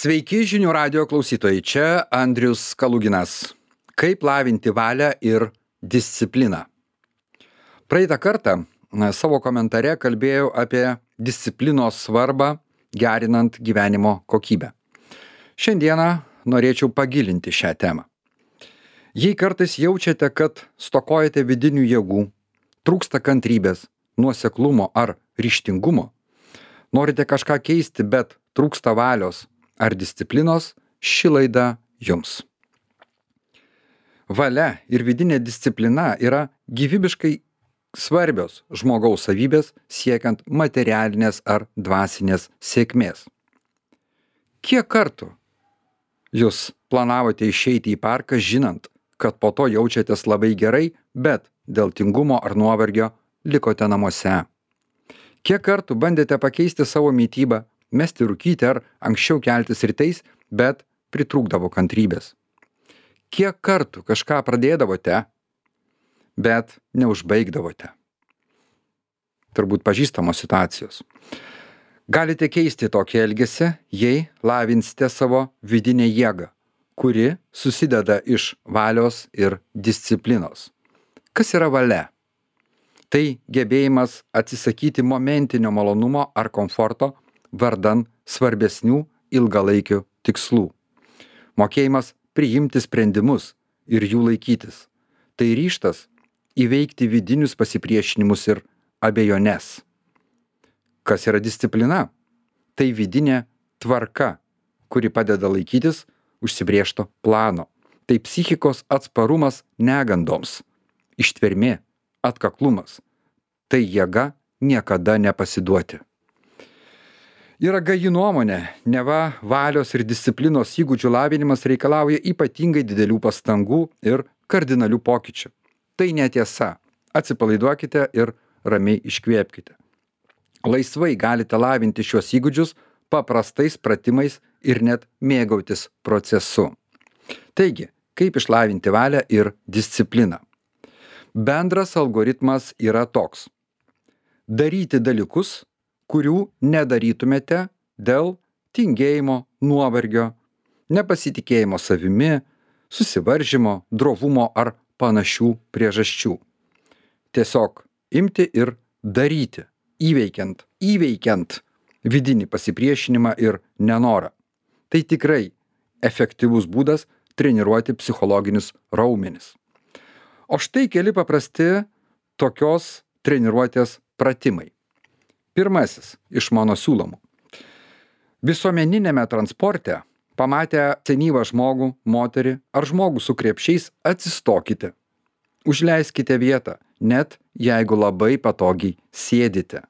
Sveiki žinių radio klausytojai, čia Andrius Kaluginas. Kaip lavinti valią ir discipliną? Praeitą kartą savo komentare kalbėjau apie disciplinos svarbą gerinant gyvenimo kokybę. Šiandieną norėčiau pagilinti šią temą. Jei kartais jaučiate, kad stokojate vidinių jėgų, trūksta kantrybės, nuoseklumo ar ryžtingumo, norite kažką keisti, bet trūksta valios ar disciplinos, ši laida jums. Valia ir vidinė disciplina yra gyvybiškai svarbios žmogaus savybės siekiant materialinės ar dvasinės sėkmės. Kiek kartų jūs planavote išeiti į parką, žinant, kad po to jaučiatės labai gerai, bet dėl tingumo ar nuovargio likote namuose? Kiek kartų bandėte pakeisti savo mitybą, mesti rūkyti ar anksčiau keltis rytais, bet pritrūkdavo kantrybės? Kiek kartų kažką pradėdavote, bet neužbaigdavote? Turbūt pažįstamos situacijos. Galite keisti tokį elgesį, jei lavinsite savo vidinę jėgą, kuri susideda iš valios ir disciplinos. Kas yra valia? Tai gebėjimas atsisakyti momentinio malonumo ar komforto vardan svarbesnių ilgalaikių tikslų. Mokėjimas priimti sprendimus ir jų laikytis. Tai ryžtas įveikti vidinius pasipriešinimus ir abejones. Kas yra disciplina? Tai vidinė tvarka, kuri padeda laikytis užsibrėžto plano. Tai psichikos atsparumas negandoms, ištvermė, atkaklumas. Tai jėga niekada nepasiduoti. Yra gaji nuomonė, neva valios ir disciplinos įgūdžių lavinimas reikalauja ypatingai didelių pastangų ir kardinalių pokyčių. Tai netiesa. Atsipalaiduokite ir ramiai iškvėpkite. Laisvai galite lavinti šios įgūdžius paprastais pratimais ir net mėgautis procesu. Taigi, kaip išlavinti valią ir discipliną? Bendras algoritmas yra toks. Daryti dalykus, kurių nedarytumėte dėl tingėjimo, nuovargio, nepasitikėjimo savimi, susivaržymo, drovumo ar panašių priežasčių. Tiesiog imti ir daryti, įveikiant vidinį pasipriešinimą ir nenorą. Tai tikrai efektyvus būdas treniruoti psichologinius raumenis. O štai keli paprasti tokios treniruotės pratimai. Pirmasis iš mano siūlomų. Visuomeniniame transporte pamatę senyvą žmogų, moterį ar žmogų su krepšiais atsistokite. Užleiskite vietą, net jeigu labai patogiai sėdite.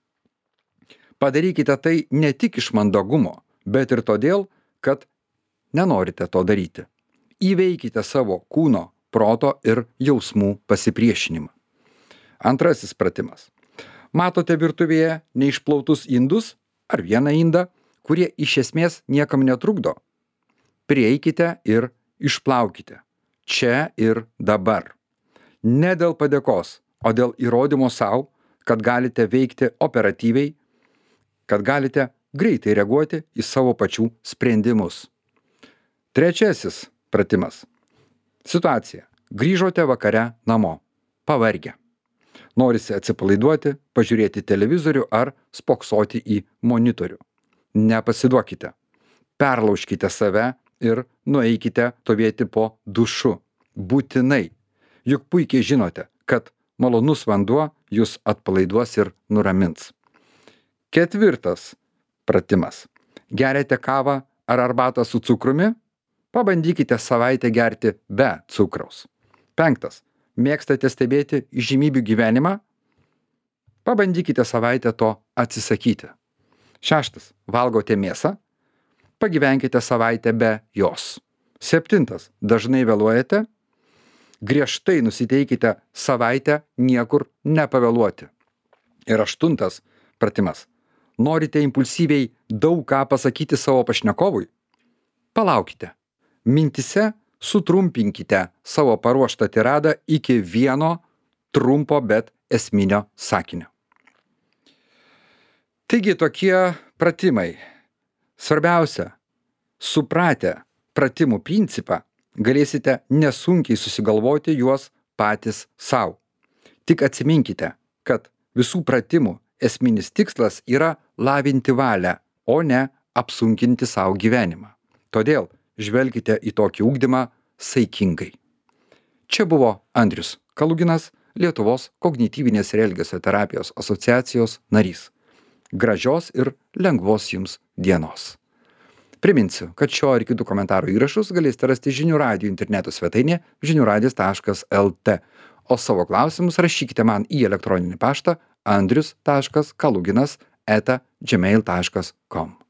Padarykite tai ne tik iš mandagumo, bet ir todėl, kad nenorite to daryti. Įveikite savo kūno, proto ir jausmų pasipriešinimą. Antrasis pratimas. Matote virtuvėje neišplautus indus ar vieną indą, kurie iš esmės niekam netrukdo? Prieikite ir išplaukite. Čia ir dabar. Ne dėl padėkos, o dėl įrodymo savo, kad galite veikti operatyviai, kad galite greitai reaguoti į savo pačių sprendimus. Trečiasis pratimas. Situacija. Grįžote vakare namo. Pavargę. Norisi atsipalaiduoti, pažiūrėti televizorių ar spoksoti į monitorių. Nepasiduokite. Perlaužkite save ir nueikite stovėti po dušu. Būtinai. Juk puikiai žinote, kad malonus vanduo jūs atpalaiduos ir nuramins. Ketvirtas pratimas. Geriate kavą ar arbatą su cukrumi? Pabandykite savaitę gerti be cukraus. Penktas. Mėgstate stebėti įžymybių gyvenimą? Pabandykite savaitę to atsisakyti. Šeštas. Valgote mėsą? Pagyvenkite savaitę be jos. Septintas. Dažnai vėluojate? Griežtai nusiteikite savaitę niekur nepavėluoti. Ir aštuntas pratimas. Norite impulsyviai daug ką pasakyti savo pašnekovui? Palaukite. Mintise sutrumpinkite savo paruoštą tiradą iki vieno trumpo, bet esminio sakinio. Taigi tokie pratimai. Svarbiausia Supratę pratimų principą, galėsite nesunkiai susigalvoti juos patys sau. Tik atsiminkite, kad visų pratimų esminis tikslas yra lavinti valią, o ne apsunkinti savo gyvenimą. Todėl žvelkite į tokį ugdymą saikingai. Čia buvo Andrius Kaluginas, Lietuvos kognityvinės ir elgesio terapijos asociacijos narys. Gražios ir lengvos jums dienos. Priminsiu, kad šio ir kitų komentarų įrašus galėsite rasti Žinių radijo interneto svetainėje žiniųradijas.lt, o savo klausimus rašykite man į elektroninį paštą andrius.kaluginas@gmail.com.